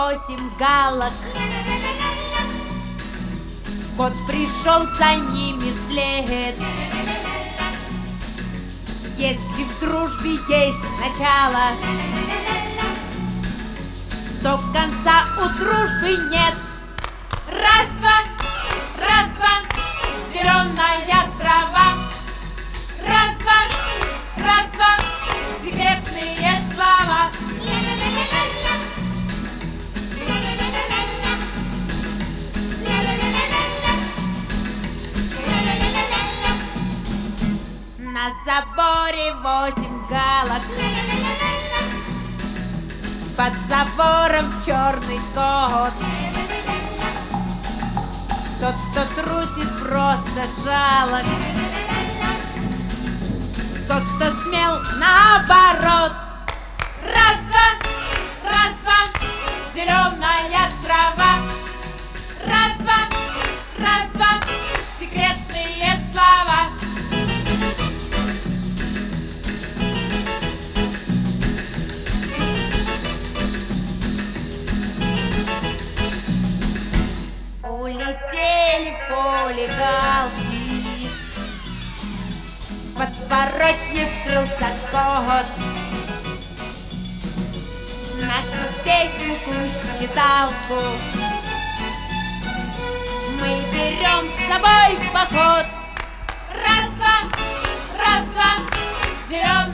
8 галок. Кот пришел за ними вслед. Если в дружбе есть начало, то конца у дружбы нет. Раз-два, зеленая трава. Раз-два, секретные слова. На заборе 8 галок. Под забором черный кот. Тот, кто трусит, просто жалок. Тот, кто смел, наоборот. Раз-два, зеленая трава. Раз-два, секретные слова. Улетели в поле галки. В подворотне скрылся кот. Нашу песенку, считалку мы берем с собой в поход. Раз-два, зеленый.